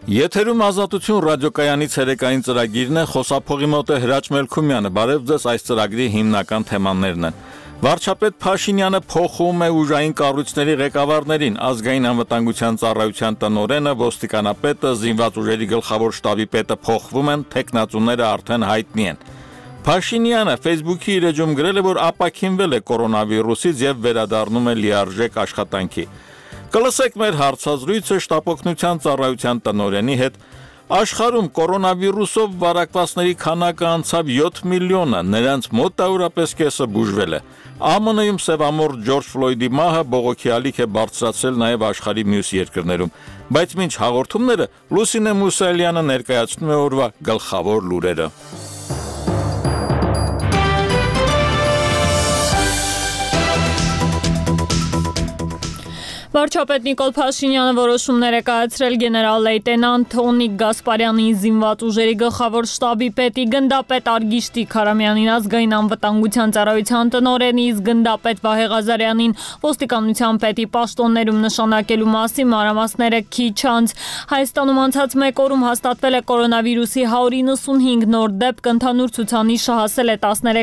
Եթերում ազատություն ռադիոկայանի ցերեկային ծրագիրն է, խոսափողի մոտ է Հրաչ Մելքումյանը, բարև ձեզ, այս ծրագրի հիմնական թեմաներն են։ Վարչապետ Փաշինյանը փոխում է ուժային կառույցների ղեկավարներին, ազգային անվտանգության ծառայության տնօրենը, ոստիկանապետը, զինված ուժերի գլխավոր շտաբի պետը փոխվում են, թեկնածուները արդեն հայտնի են։ Փաշինյանը Facebook-ի իր էջում գրել է, որ ապաքինվել է կորոնավիրուսից եւ վերադառնում է լիարժեք աշխատանքի։ Կլսեք մեր հարցազրույցը շտապօգնության ծառայության տնօրենի հետ։ Աշխարհում կորոնավիրուսով վարակվածների քանակը անցավ 7 միլիոնը, նրանց մոտավորապես կեսը բուժվել է։ ԱՄՆ-ում սևամորթ Ջորջ Ֆլոյդի մահը բողոքի ալիք է բարձրացրել նաև աշխարհի մյուս երկրներում։ Բայց մինչ հաղորդումները Լուսինե Մուսալյանը ներկայացնում է օրվա գլխավոր լուրերը։ Վարչապետ Նիկոլ Փաշինյանը որոշումներ է կայացրել գեներալ-լեյտենանտ Թոնիկ Գասպարյանին, զինված ուժերի գլխավոր շտաբի պետի, գնդապետ Արգիշտի Քարամյանին, ազգային անվտանգության ծառայության տնօրենի, գնդապետ Վահե Ղազարյանին, ոստիկանության պետի պաշտոններում նշանակելու մասին մանրամասները քիչ անց։ Հայաստանում անցած մեկ օրում հաստատվել է կորոնավիրուսի 195 նոր դեպք, ընդհանուր ցուցանիշը հասել է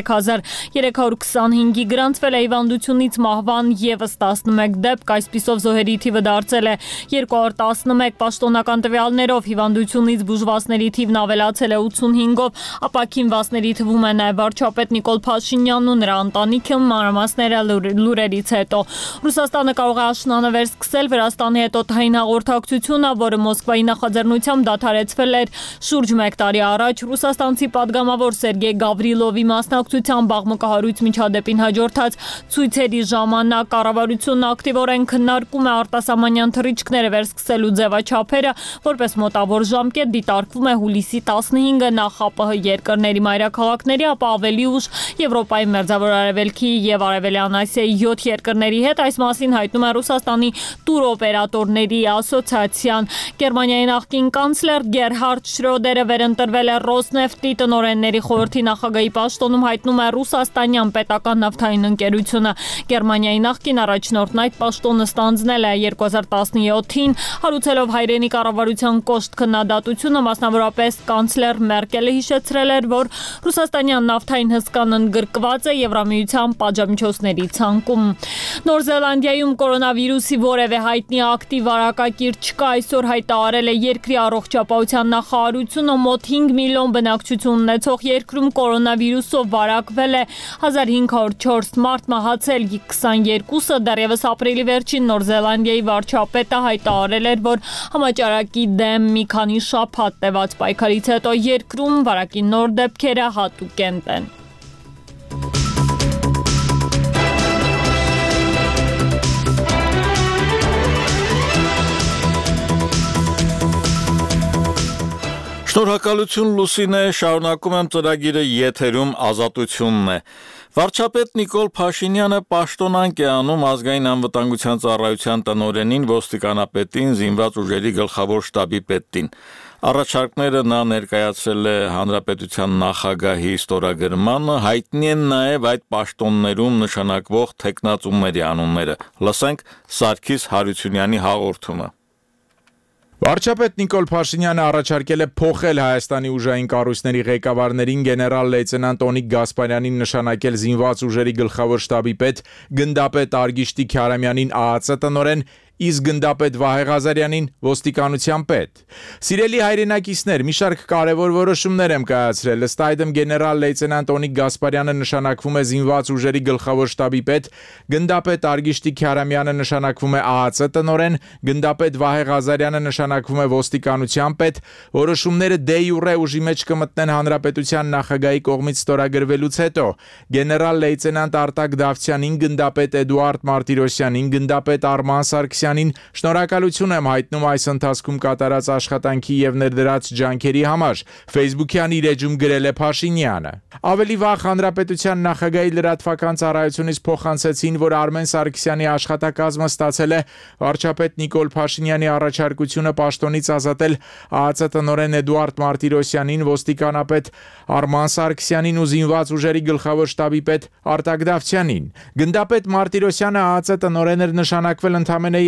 13325-ի, գրանցվել է հիվանդությունից մահվան ևս 11 դեպք, այսպիսով զոհերի թիվը դարձել է 211, պաշտոնական տվյալներով հիվանդությունից բուժվածների թիվն ավելացել է 85-ով, ապաքինվածների թվում է նաև վարչապետ Նիկոլ Փաշինյանն ու նրա ընտանիքը, մանրամասները լուրերից հետո։ Ռուսաստանը կարող է աշնանվեր սկսել Վրաստանի հետօդային հաղորդակցությունը, որը Մոսկվայի նախաձեռնությամբ դադարեցվել էր շուրջ 1 տարի առաջ։ Ռուսաստանցի падգամավոր Սերգեյ Գավրիլովի մասնակցությամբ Բաղմկահարույց միջադեպին հաջորդած ցույցերի ժամանակ կառավարությունն ակտիվորեն քննարկում է արտասահմանյան թռիչքները վերսկսելու ձևաչափերը, որպես մոտավոր ժամկետ դիտարկվում է հուլիսի 15-ը նախ ԱՊՀ երկրների մայրաքաղաքների, ապա ավելի ուշ Եվրոպայի մերձավոր արևելքի եւ Արևելյան Ասիայի 7 երկրների հետ։ Այս մասին հայտնում է Ռուսաստանի տուրօպերատորների ասոցիացիան։ Գերմանիայի նախկին կանցլեր Գերհարդ Շրոդերը վերընտրվել է Ռոսնեֆտի տնօրենների խորհրդի նախագահի պաշտոնում, հայտնում է ռուսաստանյան պետական նավթային ընկերությունը։ Գերմանիայի նախկին առաջնորդն այդ պաշտոնը ստանձնել է 2017-ին, հարուցելով հայրենի կառավարության կոշտ քննադատությունը, մասնավորապես կանցլեր Մերկելը հիշեցրել էր, որ ռուսաստանյան նավթային հսկան ընդգրկված է Եվրամիության պատժամիջոցների ցանկում։ Նոր Զելանդիայում կորոնավիրուսի որևէ հայտնի ակտիվ վարակակիր չկա, այսօր հայտարարել է երկրի առողջապահության նախարարությունը, մոտ 5 միլիոն բնակչություն ունեցող երկրում կորոնավիրուսով վարակվել է 1504 մարդ, մահացել 22-ը, դեռևս ապրիլի վերջին Նոր Զելանդիայի վարչապետը հայտարարել էր, որ համաճարակի դեմ մի քանի շաբաթ տևած պայքարից հետո երկրում վարակի նոր դեպքերը հատուկենտ են։ Շնորհակալություն Լուսինե, շարունակում եմ ծրագիրը, եթերում ազատությունն է։ Վարչապետ Նիկոլ Փաշինյանը պաշտոնանկ է անում ազգային անվտանգության ծառայության տնօրենին, ոստիկանապետին, զինված ուժերի գլխավոր շտաբի պետին։ Առաջարկները նա ներկայացրել է հանրապետության նախագահի ստորագրմանը, հայտնի են նաև այդ պաշտոններում նշանակվող թեկնածուների անունները։ Լսենք Սարգիս Հարությունյանի հաղորդումը։ Վարչապետ Նիկոլ Փաշինյանը առաջարկել է փոխել Հայաստանի ուժային կառույցների ղեկավարներին գեներալ-լեյտենանտ Տոնիկ Գասպարյանին նշանակել զինված ուժերի գլխավոր շտաբի պետ, գնդապետ Արգիշտի Քարամյանին ԱԱՑ տնօրեն, իսկ գնդապետ Վահե Ղազարյանին ոստիկանության պետ։ Սիրելի հայրենակիցներ, մի շարք կարևոր որոշումներ եմ կայացրել։ Ըստ այդմ գեներալ-լեյտենանտ Տոնիկ Գասպարյանը նշանակվում է զինված ուժերի գլխավոր շտաբի պետ, գնդապետ Արգիշտի Քարամյանը նշանակվում է ԱԱՑ տնօրեն, գնդապետ Վահե Ղազարյանը նշանակվում է ոստիկանության պետ։ Որոշումները դե յուրե ուժի մեջ կմտնեն հանրապետության նախագահի կողմից ստորագրվելուց հետո։ Գեներալ-լեյտենանտ Արտակ Դավթյանին, գնդապետ Էդուարդ Մարտիրոսյանին, գնդապետ Արման Սարգսյանին շնորհակալություն եմ հայտնում այս ընթացքում կատարած աշխատանքի եւ ներդրած ջանքերի համար, Facebook-յան իր էջում գրել է Փաշինյանը։ Ավելի վաղ հանրապետության նախագահի լրատվական ծառայությունից փոխանցեցին, որ Արմեն Սարգսյանի աշխատակազմը ստացել է վարչապետ Նիկոլ Փաշինյանի առաջարկությունը պաշտոնից ազատել ԱԱՑ տնօրեն Էդուարդ Մարտիրոսյանին, ոստիկանապետ Արման Սարգսյանին ու զինված ուժերի գլխավոր շտաբի պետ Արտակ Դավթյանին։ Գնդապետ Մարտիրոսյանը ԱԱՑ տնօրեն էր նշանակվել ընդամենը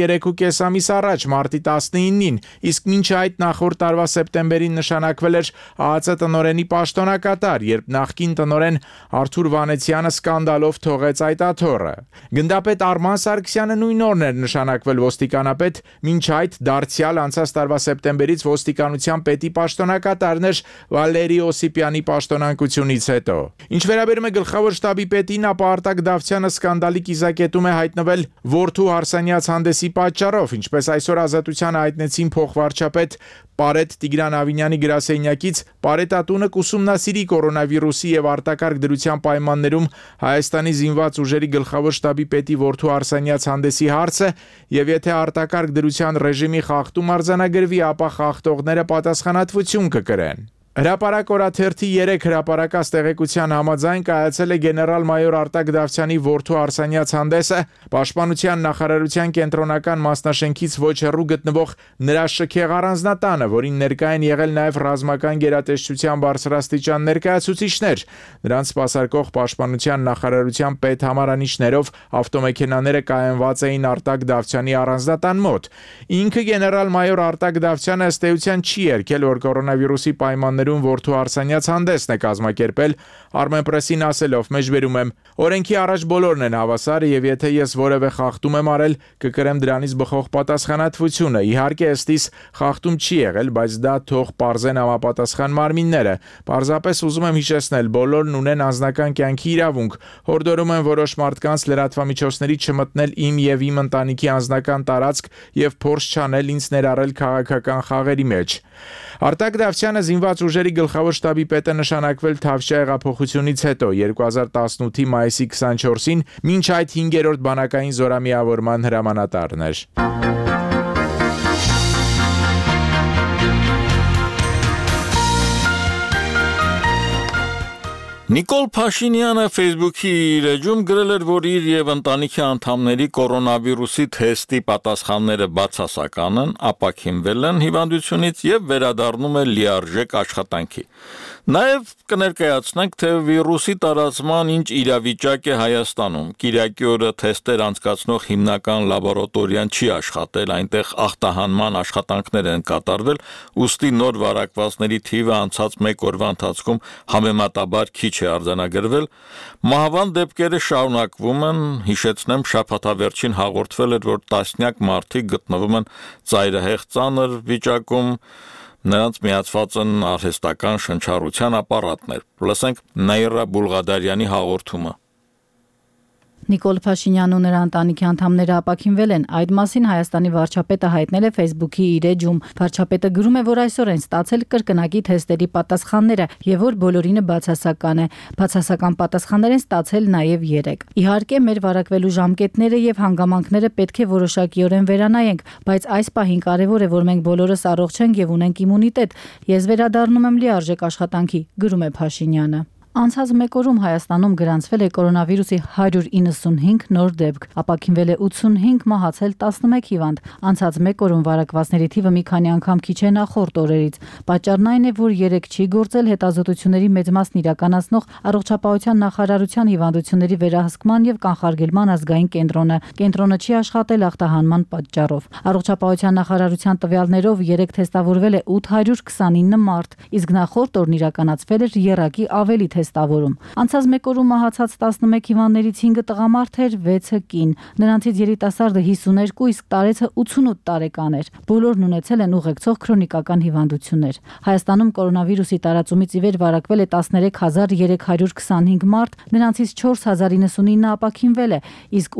3.5 ամիս առաջ մարտի 19-ին, իսկ մինչ այդ նախորդ տարվա սեպտեմբերին նշանակվել էր ԱԱԾ տնօրենի պաշտոնակատար, երբ նախկին տնօրեն Արթուր Վանեցյանը սկանդալով թողեց այդ աթոռը։ Գնդապետ Արման Սարգսյանը նույն օրն էր նշանակվել ոստիկանապետ, մինչ այդ դարձյալ անցած տարվա սեպտեմբերից ոստիկանության պետի պաշտոնակատարն էր Վալերի Օսիպյանի պաշտոնակությունից հետո։ Ինչ վերաբերում է գլխավոր շտաբի պետին, ապա Արտակ Դավթյանը սկանդալի կիզակետում է հայտնվել որդու Հարսանյաց հանդեսի պատճառով, ինչպես այսօր Ազատությանը հայտնեցին փոխվարչապետ Պարետ Տիգրան Ավինյանի գրասենյակից, Պարետատունը կուսումնասիրի կորոնավիրուսի եւ արտակարգ դրության պայմաններում Հայաստանի զինված ուժերի գլխավոր շտաբի պետի որդու Հարսանյաց հանդեսի հարցը եւ եթե արտակարգ դրության ռեժիմի խախտում արձանագրվի, ապա խախտողները պատասխանատվություն կկրեն։ Հրապարակ օրաթերթի 3 հրապարակած տեղեկության համաձայն կայացել է գեներալ-մայոր Արտակ Դավթյանի որդու Հարսանյաց հանդեսը Պաշտպանության նախարարության կենտրոնական մասնաշենքից ոչ հեռու գտնվող նրա շքեղ առանձնատանը, որին ներկա են եղել նաև ռազմական գերատեսչության բարձրաստիճան ներկայացուցիչներ։ Նրանց սպասարկող Պաշտպանության նախարարության պետհամարանիշներով ավտոմեքենաները կայանված էին Արտակ Դավթյանի առանձնատան մոտ։ Ինքը գեներալ-մայոր Արտակ Դավթյանը ըստ էության չի երգել, որ կորոնավիրուսի պայմաններում որդու Հարսանյաց հանդեսն է կազմակերպել, Armenpress-ին ասելով, մեջբերում եմ, օրենքի առաջ բոլորն են հավասար եւ եթե ես որևէ խախտում եմ արել, կկրեմ դրանից բխող պատասխանատվությունը։ Իհարկե, ըստիս խախտում չի եղել, բայց դա թող պարզեն համապատասխան մարմինները։ Պարզապես ուզում եմ հիշեցնել, բոլորն ունեն անձնական կյանքի իրավունք։ Հորդորում եմ որոշ մարդկանց լրատվամիջոցների չմտնել իմ եւ իմ ընտանիքի անձնական տարածք եւ փորձ չանել ինձ ներառել քաղաքական խաղերի մեջ։ Արտակ Դավթյանը զինված ուժերի գլխավոր շտաբի պետը նշանակվել Թավշյա հեղափոխությունից հետո 2018-ի մայիսի 24-ին, մինչ այդ 5-րդ բանակային զորամիավորման հրամանատարն էր։ Նիկոլ Փաշինյանը Facebook-ի իր էջում գրել էր, որ իր եւ ընտանիքի անդամների կորոնավիրուսի թեստի պատասխանները բացասական են, ապաքինվել են հիվանդությունից եւ վերադառնում է լիարժեք աշխատանքի։ Նաեւ կներկայացնենք, թե վիրուսի տարածման ինչ իրավիճակ է Հայաստանում։ Կիրակի օրը թեստեր անցկացնող հիմնական լաբորատորիան չի աշխատել, այնտեղ ախտահանման աշխատանքներ են կատարվել, ուստի նոր վարակվածների թիվը անցած 1 օրվա ընթացքում համեմատաբար քիչ է արձանագրվել։ Մահվան դեպքերը շարունակվում են, հիշեցնեմ, շաբաթավերջին հաղորդվել էր, որ տասնյակ մարդիկ գտնվում են ծայրահեղ ծանր վիճակում, նրանց միացված են արհեստական շնչառության ապարատներ։ Լսենք Նաիրա Բուլղադարյանի հաղորդումը։ Նիկոլ Փաշինյանն ու նրա ընտանիքի անդամները ապաքինվել են։ Այդ մասին Հայաստանի վարչապետը հայտնել է Facebook-ի իր էջում։ Վարչապետը գրում է, որ այսօր են ստացել կրկնակի թեստերի պատասխանները եւ որ բոլորինը բացասական է։ Բացասական պատասխաններ են ստացել նաեւ 3։ Իհարկե, մեր վարակվելու ժամկետները եւ հանգամանքները պետք է որոշակիորեն վերանայենք, բայց այս պահին կարեւոր է, որ մենք բոլորս առողջ ենք եւ ունենք իմունիտետ։ Ես վերադառնում եմ լիարժեք աշխատանքի, գրում է Փաշինյանը։ Անցած 1 օրում Հայաստանում գրանցվել է կորոնավիրուսի 195 նոր դեպք, ապաքինվել է 85, մահացել 11 հիվանդ։ Անցած 1 օրում վարակվածների թիվը մի քանի անգամ քիչ է նախորդ օրերից։ Պատճառն այն է, որ 3 չի գործել հետազոտությունների մեծ մասն իրականացնող Առողջապահության նախարարության հիվանդությունների վերահսկման եւ կանխարգելման ազգային կենտրոնը։ Կենտրոնը չի աշխատել ախտահանման պատճառով։ Առողջապահության նախարարության տվյալներով 3 թեստավորվել է 829 մարդ, իսկ նախորդ օրն իրականացվել էր եռակի ավելի թեստավորում։ Անցած 1 օրում մահացած 11 հիվանդներից 5-ը տղամարդ էր, 6-ը կին։ Նրանցից երիտասարդը 52, իսկ տարեցը 88 տարեկան էր։ Բոլորն ունեցել են ուղեկցող քրոնիկական հիվանդություններ։ Հայաստանում կորոնավիրուսի տարածումից ի վեր վարակվել է 13325 մարդ, նրանցից 4099 ապաքինվել է, իսկ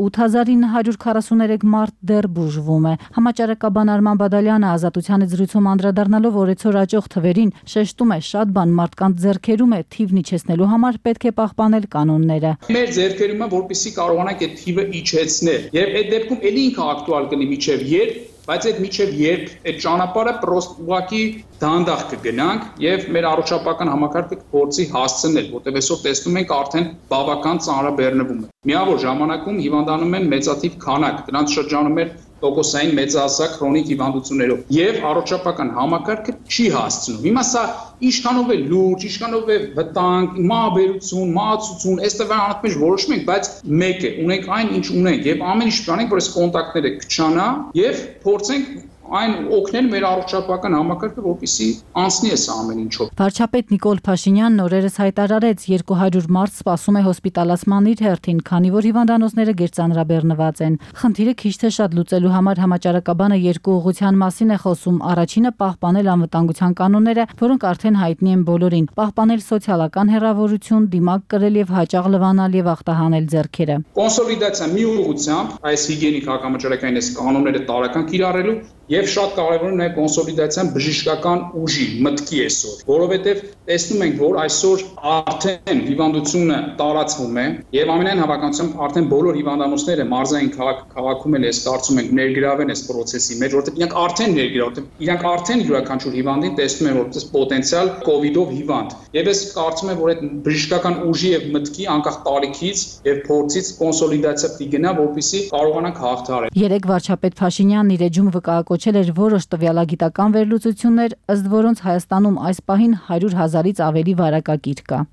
8943 մարդ դեռ բուժվում է։ Համաճարակաբան Արման Բադալյանը Ազատությանը զրույցում անդրադառնալով օրեցօր աճող թվերին շեշտում է, շատ բան մարդկանց ձեռքերում է, թիվն իջեցնելու համար պետք է պահպանել կանոնները։ Մեր ձեռքերում է, որպեսզի կարողանանք այդ թիվը իջեցնել։ Եվ այդ դեպքում ելի ինքը ակտուալ կլինի միջև երբ, բայց այդ միջև երբ այդ ճանապարհը պրոստ ուղղակի դանդաղ կգնանք եւ մեր առողջապահական համակարգը կփորձի հասցնել, որտեղ այսօր տեսնում ենք արդեն բավական ծանրաբեռնվում է։ Միավոր ժամանակում հիվանդանում են մեծաթիվ քանակ, դրանց շրջանում է տոկոսային մեծահասակ քրոնիկ հիվանդություններով եւ առողջապահական համակարգը չի հասցնում։ Հիմա սա ինչքանով է լուրջ, ինչքանով է վտանգ, մահաբերություն, մահացություն, այստեղ անընդմեջ որոշում ենք, բայց մեկ է, ունենք այն, ինչ ունենք եւ ամեն ինչ կանենք, որ այս կոնտակտները կչանա եւ փորձենք այն օգնել մեր առողջապահական համակարգը, որպեսզի անցնի այս ամեն ինչով։ Վարչապետ Նիկոլ Փաշինյանն օրերս հայտարարեց 200 մարդ սպասում է հոսպիտալացման իր հերթին, քանի որ հիվանդանոցները գերծանրաբեռնված են։ Խնդիրը քիչ թե շատ լուծելու համար համաճարակաբանը երկու ուղղության մասին է խոսում։ Առաջինը պահպանել անվտանգության կանոնները, որոնք արդեն հայտնի են բոլորին, պահպանել սոցիալական հեռավորություն, դիմակ կրել եւ հաճախ լվանալ եւ ախտահանել ձեռքերը։ Կոնսոլիդացիա մի ուղղությամբ այս հիգիենիկ հակամաճարակային այս կանոնները տարական կիրառելու եւ շատ կարեւոր է կոնսոլիդացիան բժշկական ուժի մտքի այսօր, որովհետեւ տեսնում ենք, որ այսօր արդեն հիվանդությունը տարածվում է եւ ամենայն հավանականությամբ արդեն բոլոր հիվանդանոցները մարզային քաղաքում էլ ես կարծում ենք ներգրավեն այս process-ի մեջ, որովհետեւ իրանք արդեն ներգրավում, իրանք արդեն յուրաքանչյուր հիվանդին տեսնում են որպես պոտենցիալ կոവിഡ്ով հիվանդ։ Եվ ես կարծում եմ, որ այդ բժշկական ուժի եւ մտքի անկախ տարիքից եւ փորձից կոնսոլիդացիա կգնա, որպեսզի կարողանանք հաղթահարել։ Երեք վարչապետ Փաշինյանն իր էջում վկայակոչել էր որոշ տվյալագիտական վերլուծություններ, ըստ որոնց Հայաստանում այս պահին 100,000-ից ավելի վարակակիր կա։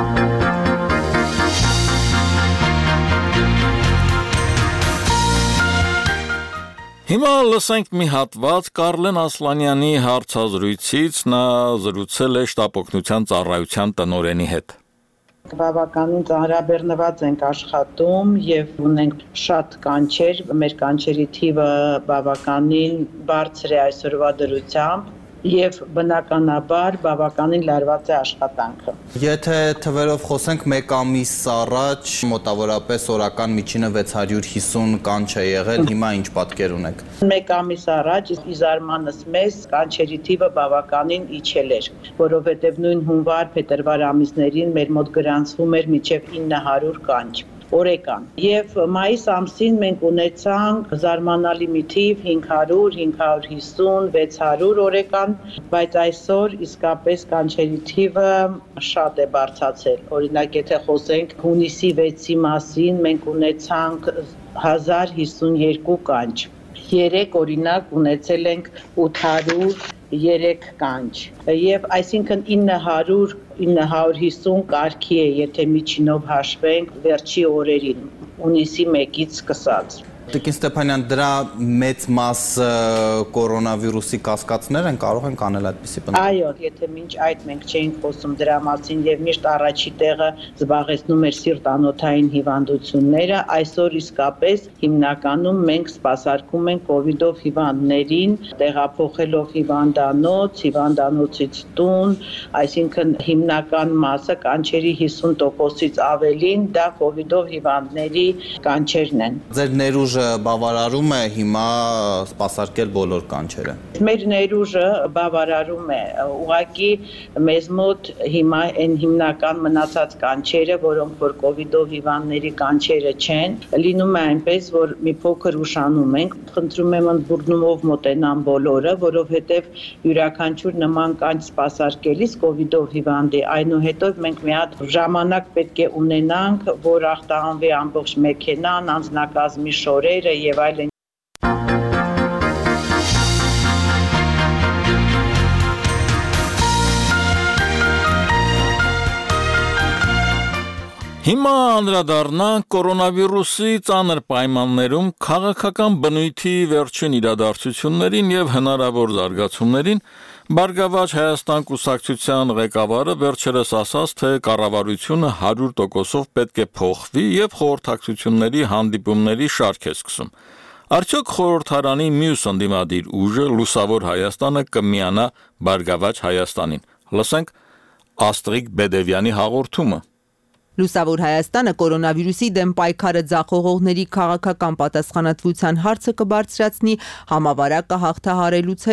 Հիմա լսենք մի հատված Կարլեն Ասլանյանի հարցազրույցից, նա զրուցել է շտապօգնության ծառայության տնօրենի հետ։ Բավականին ծանրաբեռնված ենք աշխատում եւ ունենք շատ կանչեր, մեր կանչերի թիվը բավականին բարձր է այսօրվա դրությամբ եւ բնականաբար բավականին լարված է աշխատանքը։ Եթե թվերով խոսենք, 1 ամիս առաջ մոտավորապես օրական միջինը 650 կանչ է եղել, հիմա ինչ պատկեր ունեք։ 1 ամիս առաջ ի զարմանս մեզ կանչերի թիվը բավականին իջել էր, որովհետեւ նույն հունվար-փետրվար ամիսներին մեր մոտ գրանցվում էր մինչեւ 900 կանչ օրեկան։ Եվ մայիս ամսին մենք ունեցանք զարմանալի մի թիվ 500, 550, 600 օրեկան, բայց այսօր իսկապես կանչերի թիվը շատ է բարձրացել։ Օրինակ, եթե խոսենք հունիսի 6-ի մասին, մենք ունեցանք 1052 կանչ։ Երեք օրինակ ունեցել ենք 803 կանչ եւ այսինքն 950 կարգի է, եթե միջինով հաշվենք վերջի օրերին, հունիսի 1-ից սկսած։ Տիկին Ստեփանյան, դրա մեծ մասը կորոնավիրուսի կասկածներ են, կարող ենք անել այդպիսի բան։ Այո, եթե մինչ այդ մենք չէինք խոսում դրա մասին եւ միշտ առաջի տեղը զբաղեցնում էր սիրտանոթային հիվանդությունները, այսօր իսկապես հիմնականում մենք սպասարկում ենք կոവിഡ്ով հիվանդներին, տեղափոխելով հիվանդանոց, հիվանդանոցից տուն, այսինքն հիմնական մասը կանչերի 50%-ից ավելին դա կոവിഡ്ով հիվանդների կանչերն են։ Ձեր ներուժը բավարարում է հիմա սպասարկել բոլոր կանչերը։ Մեր ներուժը բավարարում է, ուղղակի մեզ մոտ հիմա այն հիմնական մնացած կանչերը, որոնք որ կոവിഡ്ով հիվանդների կանչերը չեն, լինում է այնպես, որ մի փոքր ուշանում ենք, խնդրում եմ ընդբուրնումով մոտենան բոլորը, որովհետև յուրաքանչյուր նման կանչ սպասարկելիս կոവിഡ്ով հիվանդի, այնուհետև մենք մի հատ ժամանակ պետք է ունենանք, որ ախտահանվի ամբողջ մեքենան, անձնակազմի շորերը եւ այլն։ Հիմա անդրադառնանք կորոնավիրուսի ծանր պայմաններում քաղաքական բնույթի վերջին իրադարձություններին եւ հնարավոր զարգացումներին, Բարգավաճ Հայաստան կուսակցության ղեկավարը վերջերս ասաց, թե կառավարությունը 100%-ով պետք է փոխվի եւ խորհրդակցությունների հանդիպումների շարք է սկսում։ Արդյոք խորհրդարանի մյուս ընդդիմադիր ուժը Լուսավոր Հայաստանը կմիանա Բարգավաճ Հայաստանին։ Լսենք Աստրիկ Բեդևյանի հաղորդումը։ Լուսավոր Հայաստանը կորոնավիրուսի դեմ պայքարը ձախողողների քաղաքական պատասխանատվության հարցը կբարձրացնի համավարակը հաղթահարելուց հետո։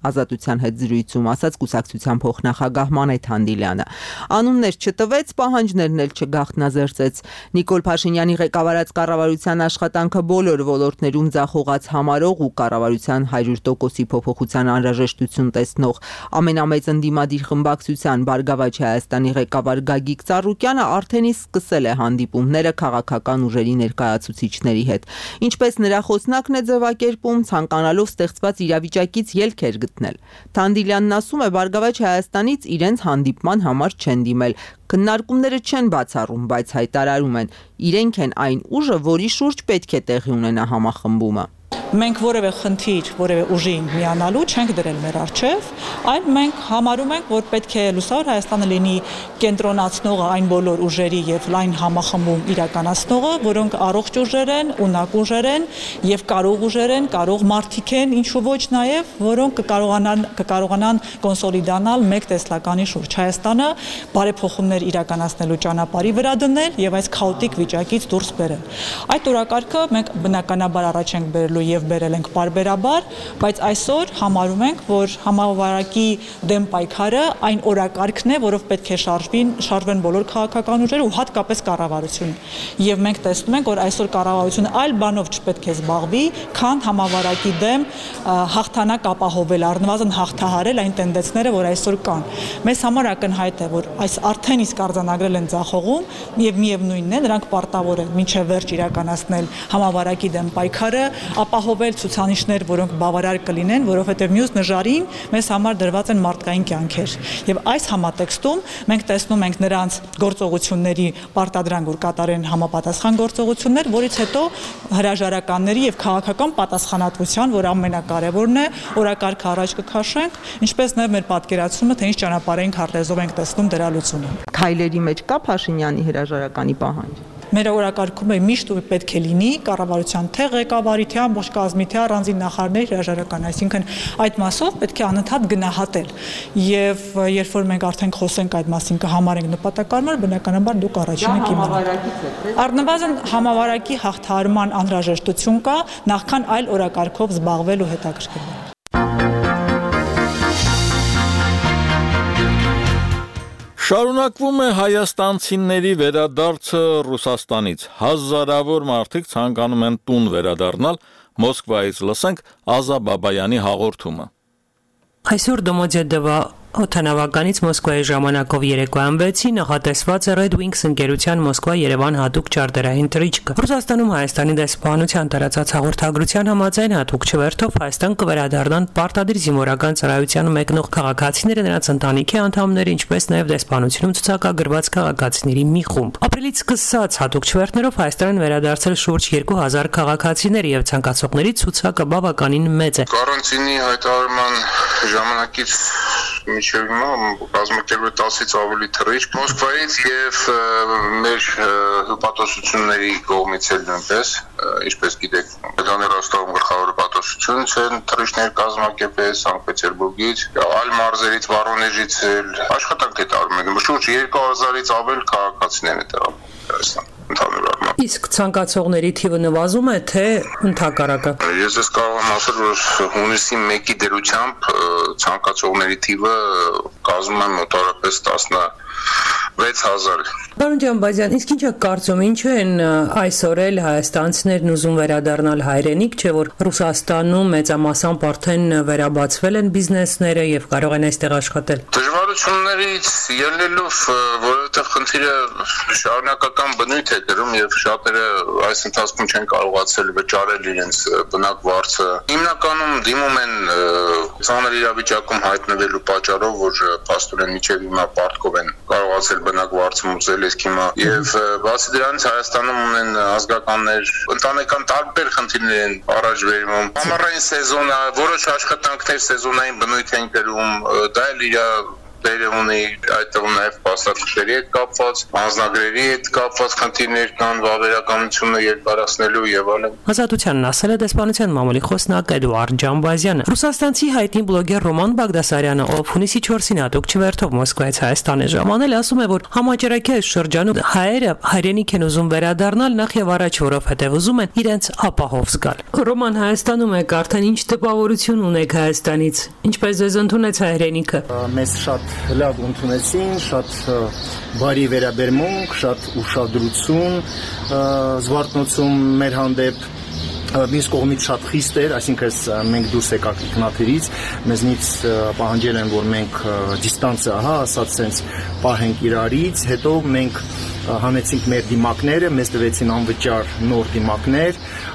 Ազատության հետ զրույցում ասաց կուսակցության փոխնախագահ Մանեթ Հանդիլյանը։ Անուններ չտվեց, պահանջներն էլ չգաղտնազերծեց։ Նիկոլ Փաշինյանի ղեկավարած կառավարության աշխատանքը բոլոր ոլորտներում ձախողած համարող ու կառավարության 100%-ի փոփոխության անհրաժեշտություն տեսնող ամենամեծ ընդդիմադիր խմբակցության Բարգավաճ Հայաստանի ղեկավար Գագիկ Ծառուկյանը արդեն իսկ սկսել է հանդիպումները քաղաքական ուժերի ներկայացուցիչների հետ։ Ինչպես նրա խոսնակն է ձևակերպում, ցանկանալով ստեղծված իրավիճակից ելք էր գտնել։ Թանդիլյանն ասում է, Բարգավաճ Հայաստանից իրենց հանդիպման համար չեն դիմել։ Քննարկումները չեն բացառում, բայց հայտարարում են, իրենք են այն ուժը, որի շուրջ պետք է տեղի ունենա համախմբումը։ Մենք որևէ խնդիր, որևէ ուժի միանալու չենք դրել մեր առջև, այլ մենք համարում ենք, որ պետք է Լուսավոր Հայաստանը լինի կենտրոնացնողը այն բոլոր ուժերի եւ լայն համախմբում իրականացնողը, որոնք առողջ ուժեր են, ունակ ուժեր են եւ կարող ուժեր են, կարող մարդիկ են, ինչու ոչ նաեւ, որոնք կկարողանան կոնսոլիդանալ մեկ տեսլականի շուրջ Հայաստանը բարեփոխումներ իրականացնելու ճանապարհի վրա դնել եւ այս քաոտիկ վիճակից դուրս բերել։ Այդ օրակարգը մենք բնականաբար առաջ ենք բերելու եւ բերել ենք պարբերաբար, բայց այսօր համարում ենք, որ համավարակի դեմ պայքարը այն օրակարգն է, որով պետք է շարժվեն բոլոր քաղաքական ուժերը ու հատկապես կառավարությունը։ Եվ մենք տեսնում ենք, որ այսօր կառավարությունը այլ բանով չպետք է զբաղվի, քան համավարակի դեմ հաղթանակ ապահովել, առնվազն հաղթահարել այն տենդենսները, որ այսօր կան։ Մեզ համար ակնհայտ է, որ այս արդեն իսկ արձանագրել են ձախողում եւ միևնույնն է, նրանք պարտավոր են մինչեւ վերջ իրականացնել համավարակի դեմ պայքարը, ապահովել ցուցանիշներ, որոնք բավարար կլինեն, որովհետև մյուս նժարին մեզ համար դրված են մարդկային կյանքեր։ Եվ այս համատեքստում մենք տեսնում ենք նրանց գործողությունների պարտադրանք, որ կատարեն համապատասխան գործողություններ, որից հետո հրաժարականների եւ քաղաքական պատասխանատվության, որ ամենակարևորն է, օրակարգը առաջ կքաշենք, ինչպես նաեւ մեր պատկերացումը, թե ինչ ճանապարհային քարտեզով ենք տեսնում դրա լուծումը։ Քայլերի մեջ կա Փաշինյանի հրաժարականի պահանջ։ Մեր օրակարգում է միշտ ու պետք է լինի կառավարության թե ղեկավարի, թե ամբողջ կազմի, թե առանձին նախարարների հրաժարական, այսինքն այդ մասով պետք է անընդհատ գնահատել։ Եվ երբ որ մենք արդեն խոսենք այդ մասին, կհամարենք նպատակարար, բնականաբար դուք առաջին եք իմանալ։ Առնվազն համավարակի հաղթահարման անհրաժեշտություն կա, նախքան այլ օրակարգով զբաղվել ու հետաքրքրվել։ Շարունակվում է հայաստանցիների վերադարձը Ռուսաստանից։ Հազարավոր մարդիկ ցանկանում են տուն վերադառնալ։ Մոսկվայից լսենք Ազա Բաբայանի հաղորդումը։ Այսօր Դոմոդեդովա օդանավականից Մոսկվայի ժամանակով երեկոյան 6-ի նախատեսված է Red Wings ընկերության Մոսկվա-Երևան հատուկ չարտերային թռիչքը։ Ռուսաստանում Հայաստանի դեսպանության տարածած հաղորդագրության համաձայն հատուկ չվերթով Հայաստան կվերադառնան պարտադիր զինվորական ծառայության մեկնող քաղաքացիները, նրանց ընտանիքի անդամները, ինչպես նաև դեսպանությունում ցուցակագրված քաղաքացիների մի խումբ։ Ապրիլից սկսած հատուկ չվերթներով Հայաստան են վերադարձել շուրջ 2000 քաղաքացիներ եւ ցանկացողների ցուցակը բավականին մեծ է։ Կարանտինի հայտարարման ժամանակից մինչև հիմա կազմակերպել 10-ից ավելի թռիչք Մոսկվայից եւ մեր հպատոսությունների կողմից էլ նույնպես, ինչպես գիտեք, Դանիել Ռոստովում գլխավոր հպատոսություն չեն թռիչքներ կազմակերպել Սանկտ Պետերբուրգից, այլ մարզերից, Վառոնեժից էլ աշխատանք է տարվում ենք, շուրջ 2000-ից ավել քաղաքացիներ են տեղափոխվել Հայաստան։ Իսկ ցանկացողների թիվը նվազում է, թե ընդհակառակը։ Ես կարող եմ ասել, որ հունիսի 1-ի դերությամբ ցանկացողների թիվը կազմում է մոտավորապես 16000։ Պարոն Ջամբազյան, իսկ ինչ եք կարծում, ինչու են այսօր էլ հայաստանցիներն ուզում վերադառնալ հայրենիք, չէ՞ որ Ռուսաստանում մեծամասամբ արդեն վերաբացվել են բիզնեսները եւ կարող են այստեղ աշխատել։ Դժվարություններից ելնելով, որովհետեւ խնդիրը շարունակական բնույթ է գրում եւ շատերը այս ընթացքում չեն կարողացել վճարել իրենց բնակ վարձը։ Հիմնականում դիմում են ցաներ իրավիճակում հայտնվելու պատճառով, որ փաստորեն միջև հիմա պարտքով են կարողացել բնակ վարձը մուծել իսկ հիմա եւ բացի դրանից Հայաստանում ունեն ազգականներ, ընտանեկան տարբեր խնդիրներ են առաջ բերում։ Ամառային սեզոնը, որոշ աշխատանքներ սեզոնային բնույթ են կրում, դա էլ իր դեր ունի այդտեղ նաև փաստաթղթերի հետ կապված, անձնագրերի հետ կապված խնդիրներ կան, վավերականությունը երկարացնելու եւ այլն։ Ազատությանն ասել է դեսպանության մամուլի խոսնակ Էդուարդ Ջամբազյանը։ Ռուսաստանցի հայտնի բլոգեր Ռոման Բաղդասարյանը, ով հունիսի 4-ին հատուկ չվերթով Մոսկվայից Հայաստան է ժամանել, ասում է, որ համաճարակի այս շրջանում հայերը հայրենիք են ուզում վերադառնալ նախ եւ առաջ, որովհետեւ ուզում են իրենց ապահով զգալ։ Ռոման, Հայաստանում եք, արդեն ինչ տպավորություն ունեք Հայաստանից։ Ինչպես ձեզ ընդունեց հայրենիքը։ Մեզ շատ լավ ընդունեցին, շատ բարի վերաբերմունք, շատ ուշադրություն զվարթնոցում մեր հանդեպ մյուս կողմից շատ խիստ էր, այսինքն մենք դուրս եկանք ինքնաթիռից, մեզնից պահանջել են, որ մենք դիստանցիա, ասած sense պահենք իրարից, հետո մենք հանեցինք մեր դիմակները, մեզ տվեցին անվճար նոր դիմակներ,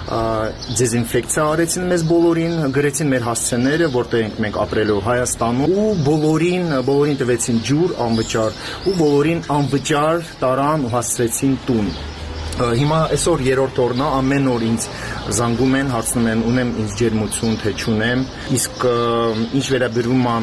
դեզինֆեկցիա արեցին մեզ բոլորին, գրեցին մեր հասցեները, որտեղ ենք մենք ապրելու Հայաստանում, ու բոլորին տվեցին ջուր անվճար, ու բոլորին անվճար տարան ու հասցրեցին տուն։ Հիմա այսօր երրորդ օրն է, ամեն օր ինձ զանգում են, հարցնում են, ունեմ ինձ ջերմություն, թե չունեմ, իսկ ինչ վերաբերում է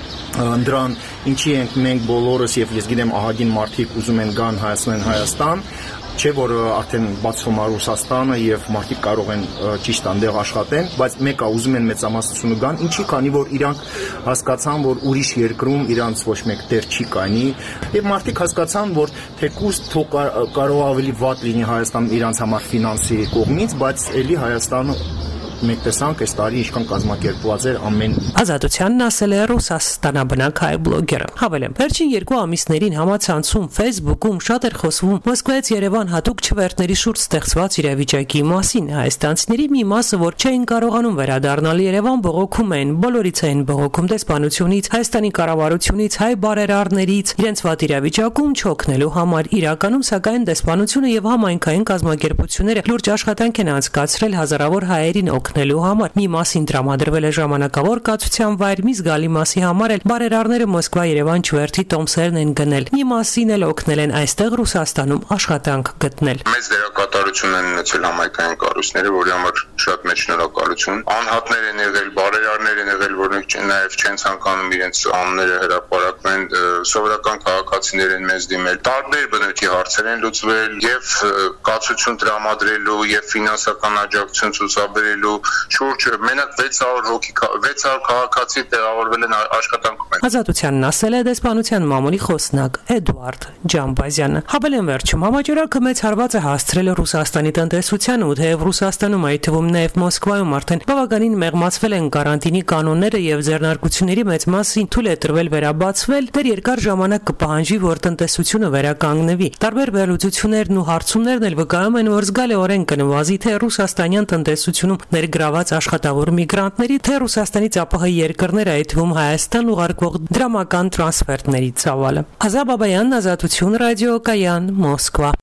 դրան, ինչի ենք մենք բոլորս եւ ես գիտեմ ահագին մարդիկ ուզում են գան Հայաստան, չէ որ արդեն բացվում է Ռուսաստանը եւ մարդիկ կարող են ճիշտ այնտեղ աշխատեն, բայց մեկը ուզում են մեծամասնությունը գան, ինչի քանի որ իրանք հասկացան, որ ուրիշ երկրում իրանց ոչ մեկ դեր չի կանի, եւ մարդիկ հասկացան, որ թեկուզ կարող ավելի վատ լինի Հայաստանը իրանց համար ֆինանսի կողմից, բայց ելի Հայաստանը մենք տեսանք այս տարի ինչքան կազմակերպված էր ամեն։ Ազատությանն ասել է Ռուսաստանաբնակ հայ բլոգերը։ Հավելեմ, վերջին 2 ամիսներին համացանցում Facebook-ում շատ էր խոսվում Մոսկվայից Երևան հատուկ չվերթների շուրջ ստեղծված իրավիճակի մասին։ Հայաստանցիների մի մասը, որ չէին կարողանում վերադառնալ Երևան, բողոքում էին, բոլորից էին բողոքում դեսպանությունից, Հայաստանի կառավարությունից, հայ բարերարներից, իրենց վատ իրավիճակում չօգնելու համար։ Իրականում սակայն դեսպանությունը եւ համայնքային կազմակերպությունները լուրջ աշխատանք են անցկացրել հազարավոր հայերին օգնելու համար։ Մի մասին տրամադրվել է ժամանակավոր կացության վայր, մի զգալի մասի համար էլ բարերարները Մոսկվա-Երևան չվերթի տոմսերն են գնել։ Մի մասին էլ օգնել են այստեղ Ռուսաստանում աշխատանք գտնել։ Մեծ դերակատարություն են ունեցել համայնքային կառույցները, որի համար շատ մեծ շնորհակալություն։ Անհատներ են եղել, բարերարներ են եղել, որոնք նաև չեն ցանկանում իրենց անունները հրապարակեն, սովորական քաղաքացիներ են մեզ դիմել։ Տարբեր բնույթի հարցեր են լուծվել եւ կացություն տրամադրելու եւ ֆինանսական աջակցություն ցուցաբերելու շուրջ մենակ 600 հոգի 600 քաղաքացի տեղավորվել են աշխատանքում։ Ազատությանն ասել է դեսպանության մամուլի խոսնակ Էդուարդ Ջամբազյանը։ Հավելեն վերջում համաճարակը մեծ հարված է հասցրել Ռուսաստանի տնտեսությանը, ու թեև Ռուսաստանում, այդ թվում նաև Մոսկվայում արդեն բավականին մեղմացվել են կարանտինի կանոնները եւ ձեռնարկությունների մեծ մասին թույլ է տրվել վերաբացվել, դեռ երկար ժամանակ կպահանջի, որ տնտեսությունը վերականգնվի։ Տարբեր վերլուծություններն ու հարցումներն էլ վկայում են, որ զգալիորեն կնվազի թե ռուսաստանյան տնտեսությունում ներգրաված աշխատավոր միգրանտների, թե Ռուսաստանից ԱՊՀ երկրներ, այդ թվում Հայաստան ուղարկվող դրամական տրանսֆերտների ծավալը։ Ազատ Բաբայան, Ազատություն, ռադիոկայան, Մոսկվա։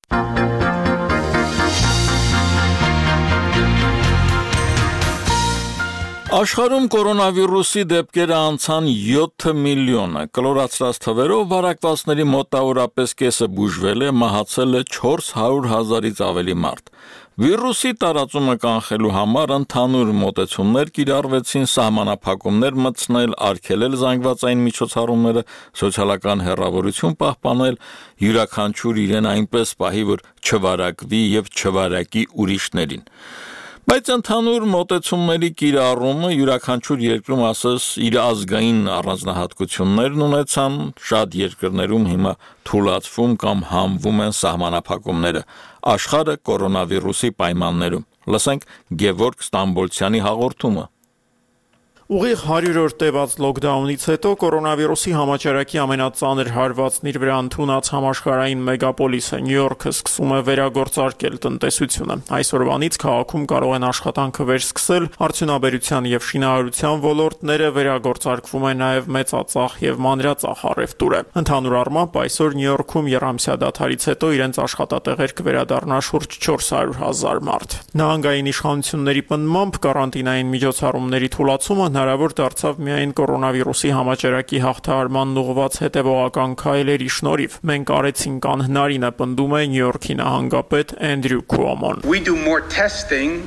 Աշխարհում կորոնավիրուսի դեպքերը անցան 7 միլիոնը, կլորացրած թվերով վարակվածների մոտավորապես կեսը բուժվել է, մահացել է 400,000-ից ավելի մարդ։ Վիրուսի տարածումը կանխելու համար ընդհանուր մոտեցումներ կիրառվեցին, սահմանափակումներ մտցնել, արգելել զանգվածային միջոցառումները, սոցիալական հեռավորություն պահպանել, յուրաքանչյուր իրեն այնպես պահի, որ չվարակվի եւ չվարակի ուրիշներին։ Բայց ընդհանուր մոտեցումների կիրառումը յուրաքանչյուր երկրում ասես իր ազգային առանձնահատկություններն ունեցան, շատ երկրներում հիմա թուլացվում կամ համվում են սահմանափակումները, աշխարհը կորոնավիրուսի պայմաններում։ Լսենք Գևորգ Ստամբոլցյանի հաղորդումը։ Ուղիղ 100 օր տևած լոկդաունից հետո կորոնավիրուսի համաճարակի ամենածանր հարվածն իր վրա ընդունած համաշխարհային մեգապոլիսը Նյու Յորքը սկսում է վերագործարկել տնտեսությունը։ Այսօրվանից քաղաքում կարող են աշխատանքը վերսկսել, արդյունաբերության եւ շինարարության ոլորտները, վերագործարկվում է նաեւ մեծածախ եւ մանրածախ առևտուրը։ Ընդհանուր առմամբ այսօր Նյու Յորքում երամսյա դադարից հետո իրենց աշխատատեղեր կվերադառնա շուրջ 400,000 մարդ։ Նահանգային իշխանությունների պնդմամբ կարանտինային միջոցառումների թուլացումը հնարավոր դարձավ միայն կորոնավիրուսի համաճարակի հաղթահարմանն ուղղված հետևողական քայլերի շնորհիվ։ Մենք արեցինք անհնարինը, պնդում է Նյու Յորքի նահանգապետ Էնդրյու Քուոմոն։ We do more testing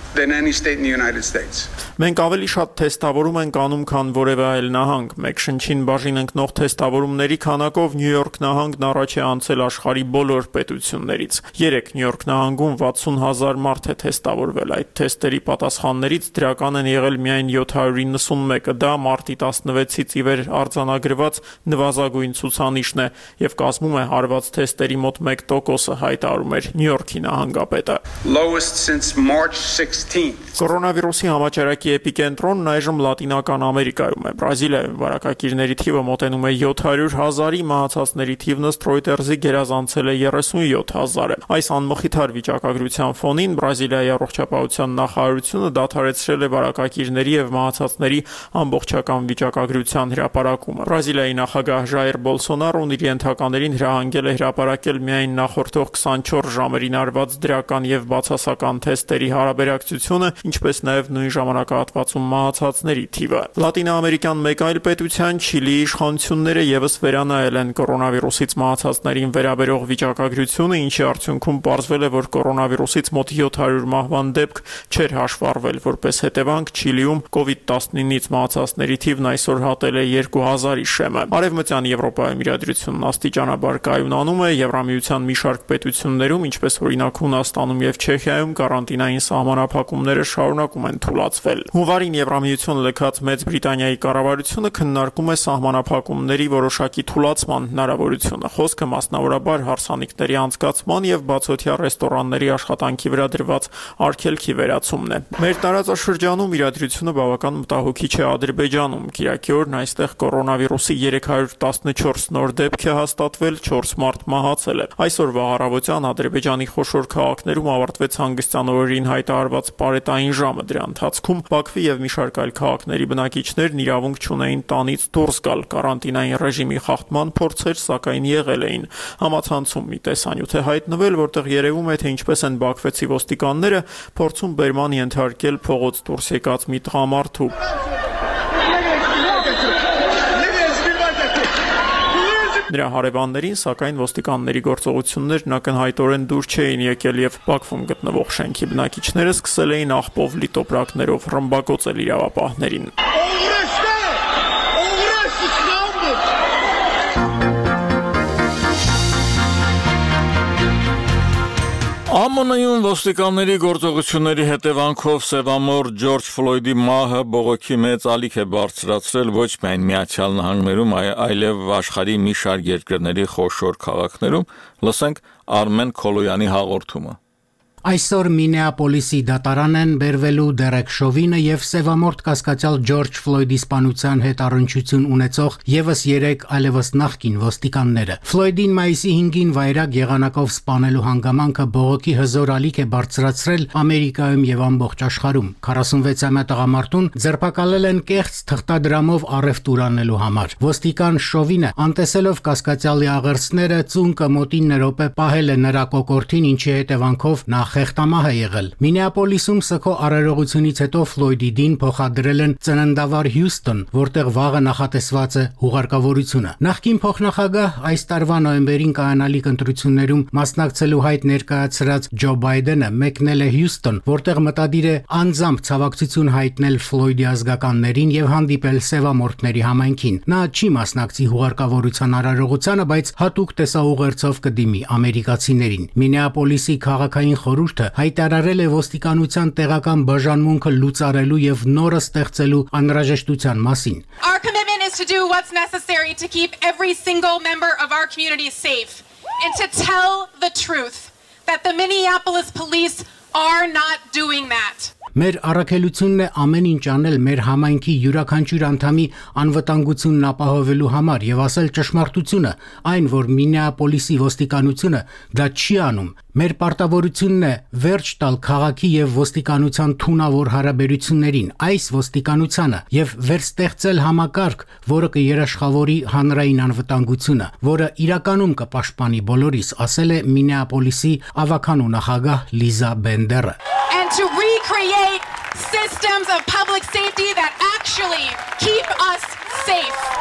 than any state in the United States. Մենք ավելի շատ թեստավորում ենք անում, քան որևէ այլ նահանգ։ Մեկ շնչին բաժին ընկնող թեստավորումների քանակով Նյու Յորք նահանգն առաջ է անցել աշխարհի բոլոր պետություններից։ 3 Նյու Յորք նահանգում 60,000 մարդ է թեստավորվել։ Այդ թեստերի պատասխաններից դրական են եղել միայն 791-ը։ Դա մարտի 16-ից ի վեր արձանագրված նվազագույն ցուցանիշն է եւ կազմում է հարված թեստերի մոտ 1%-ը, հայտարարում էր Նյու Յորքի նահանգապետը։ Lowest since March 16th. Կորոնավիրուսի համաճարակի էպիկենտրոնն այժմ Լատինական Ամերիկայում է։ Բրազիլիայում վարակակիրների թիվը մոտենում է 700,000-ի, մահացածների թիվն ըստ Reuters-ի գերազանցել է 37,000-ը։ Այս անմխիթար վիճակագրության ֆոնին Բրազիլիայի առողջապահության նախարարությունը դադարեցրել է վարակակիրների եւ մահացածների ամբողջական վիճակագրության հրապարակումը։ Բրազիլիայի նախագահ Ժայր Բոլսոնարոն իր ենթականերին հրահանգել է հրապարակել միայն նախորդող 24 ժամերին արված դրական եւ բացասական թեստերի հարաբերակցությունը, ինչպես նաեւ նույն ժամանակահատվածում մահացածների թիվը։ Լատինաամերիկյան մեկ այլ պետության Չիլիի իշխանությունները եւս վերանայել են կորոնավիրուսից մահացածներին վերաբերող վիճակագրությունը, ինչի արդյունքում պարզվել է, որ կորոնավիրուսից մոտ 700 մահվան դեպք չէր հաշվառվել։ Որպես հետևանք Չիլիում COVID-19-ից մահացածների թիվն այսօր հատել է 2000-ի շեմը։ Արևմտյան Եվրոպայում իրադրությունն աստիճանաբար կայունանում է։ Եվրամիության մի շարք պետություններում, ինչպես օրինակ Հունաստանում եւ Չեխիայում, կարանտինային սահմանափակումները շարունակում են թուլացվել։ Հունվարին Եվրամիություն լքած Մեծ Բրիտանիայի կառավարությունը քննարկում է սահմանափակումների որոշակի թուլացման հնարավորությունը։ Խոսքը մասնավորաբար հարսանիքների անցկացման եւ բացօթյա ռեստորանների աշխատանքի վրա դրված արգելքի վերացումն է։ Մեր տարածաշրջանում իրադրությունը բավական մտահոգիչ է Ադրբեջանում։ Կիրակի օրն այստեղ կորոնավիրուսի 314 նոր դեպք է հաստատվել, 4 մարդ մահացել է։ Այսօրվա առավոտյան Ադրբեջանի խոշոր քաղաքներում ավարտվեց հանգստյան օրերին հայտարարված պարետային ժամը։ Դրա ընթացքում Բաքվի եւ մի շարք այլ քաղաքների բնակիչներն իրավունք չունեին տանից դուրս գալ։ Կարանտինային ռեժիմի խախտման փորձեր սակայն եղել էին։ Համացանցում մի տեսանյութ է հայտնվել, որտեղ երևում է, թե ինչպես են բաքվեցի ոստիկանները փորձում բերման ենթարկել փողոց դուրս եկած մի տղամարդու։ Նրա հարևաններին, սակայն ոստիկանների գործողություններն ակնհայտորեն դուր չէին եկել եւ Բաքվում գտնվող շենքի բնակիչները սկսել էին աղբով լի տոպրակներով ռմբակոծել իրավապահներին։ ԱՄՆ-ում ոստիկանների գործողությունների հետևանքով սևամոր Ջորջ Ֆլոյդի մահը բողոքի մեծ ալիք է բարձրացրել ոչ միայն Միացյալ Նահանգներում, այլև աշխարհի մի շարք երկրների խոշոր քաղաքներում։ Լսենք Արմեն Քոլոյանի հաղորդումը։ Այսօր Մինեապոլիսի դատարան են բերվելու Դերեկ Շովինը եւ սևամորթ կասկածյալ Ջորջ Ֆլոյդի սպանության հետ առնչություն ունեցող եւս 3 այլևս նախկին ոստիկանները։ Ֆլոյդին մայիսի 5-ին վայրագ եղանակով սպանելու հանգամանքը բողոքի հզոր ալիք է բարձրացրել Ամերիկայում եւ ամբողջ աշխարհում։ 46-ամյա տղամարդուն ձերբակալել են կեղծ թղթադրամով առևտուր անելու համար։ Ոստիկան Շովինը, անտեսելով կասկածյալի աղերսները, ծունկը մոտին րոպե պահել է նրա կոկորդին, ինչի հետևանքով նա խեղտամահ է եղել։ Մինեապոլիսում սգո արարողությունից հետո Ֆլոյդի դին փոխադրել են ծննդավար Հյուստոն, որտեղ վաղը նախատեսված է հուղարկավորությունը։ Նախկին փոխնախագահ այս տարվա նոյեմբերին կայանալիք ընտրություններում մասնակցելու հայտ ներկայացրած Ջո Բայդենը մեկնել է Հյուստոն, որտեղ մտադիր է անձամբ ցավակցություն հայտնել Ֆլոյդի ազգականներին եւ հանդիպել սևամորթների համայնքին։ Նա չի մասնակցի հուղարկավորության արարողությանը, բայց հատուկ տեսաուղերձով կդիմի ամերիկացիներին։ Մինեապոլիսի քաղաքային խորհուրդը հայտարարել է ոստիկանության տեղական բաժանմունքը լուծարելու եւ նորը ստեղծելու անհրաժեշտության մասին։ Our commitment is to do what's necessary to keep every single member of our community safe and to tell the truth that the Minneapolis police are not doing that. Մեր առաքելությունն է ամեն ինչ անել մեր համայնքի յուրաքանչյուր անդամի անվտանգությունն ապահովելու համար եւ ասել ճշմարտությունը, այն որ Մինեապոլիսի ոստիկանությունը դա չի անում։ Մեր պարտավորությունն է վերջ տալ քաղաքի եւ ոստիկանության թունավոր հարաբերություններին, այս ոստիկանությանը եւ վերստեղծել համակարգ, որը կերաշխավորի հանրային անվտանգությունը, որը իրականում կպաշտպանի բոլորիս, ասել է Մինեապոլիսի ավականու նախագահ Լիզա Բենդերը։ And to recreate systems of public safety that actually keep us safe.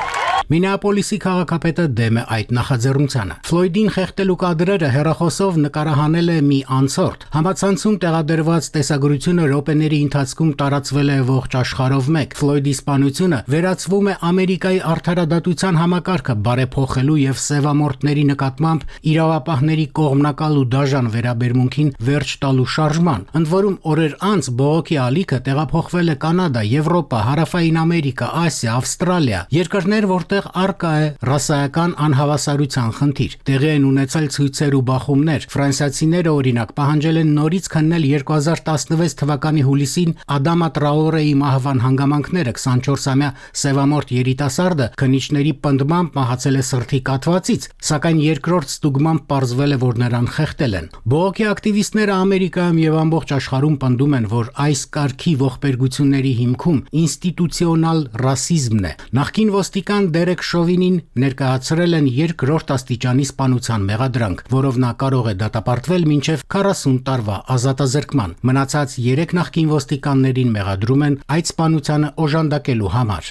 Մինեապոլիսի քաղաքապետը դեմ է այդ նախաձեռնությանը։ Ֆլոյդին խեղդելու կադրերը հեռախոսով նկարահանել է մի անցորդ։ Համացանցում տեղադրված տեսագրությունը րոպեների ընթացքում տարածվել է ողջ աշխարհով մեկ։ Ֆլոյդի սպանությունը վերածվում է Ամերիկայի արդարադատության համակարգը բարեփոխելու եւ սևամորթների նկատմամբ իրավապահների կողմնակալ ու դաժան վերաբերմունքին վերջ տալու շարժման։ Ընդ որում օրեր անց բողոքի ալիքը տեղափոխվել է Կանադա, Եվրոպա, Հարավային Ամերիկա, Ասիա, Ավստրալիա, երկրներ, որտեղ առկա է ռասայական անհավասարության խնդիր։ Տեղի են ունեցել ցույցեր ու բախումներ։ Ֆրանսիացիները օրինակ պահանջել են նորից քննել 2016 թվականի հուլիսին Ադամա Տրաորեի մահվան հանգամանքները։ 24-ամյա սևամորթ երիտասարդը քննիչների պնդմամբ մահացել է սրտի կաթվածից, սակայն երկրորդ ստուգմամբ պարզվել է, որ նրան խեղդել են։ Բողոքի ակտիվիստները Ամերիկայում եւ ամբողջ աշխարհում պնդում են, որ այս կարգի ողբերգությունների հիմքում ինստիտուցիոնալ ռասիզմն է։ Նախկին ոստիկան Դերեկ Շովինին ներկայացրել են երկրորդ աստիճանի սպանության մեղադրանք, որով նա կարող է դատապարտվել մինչև 40 տարվա ազատազրկման։ Մնացած 3 նախկին ոստիկաններին մեղադրում են այդ սպանությանը օժանդակելու համար։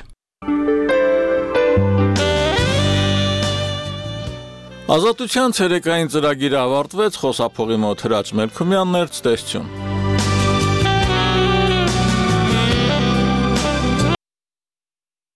Ազատության ցերեկային ծրագիրը ավարտվեց, խոսափողի մոտ Հրաչ Մելքումյանն էր, ցտեսություն։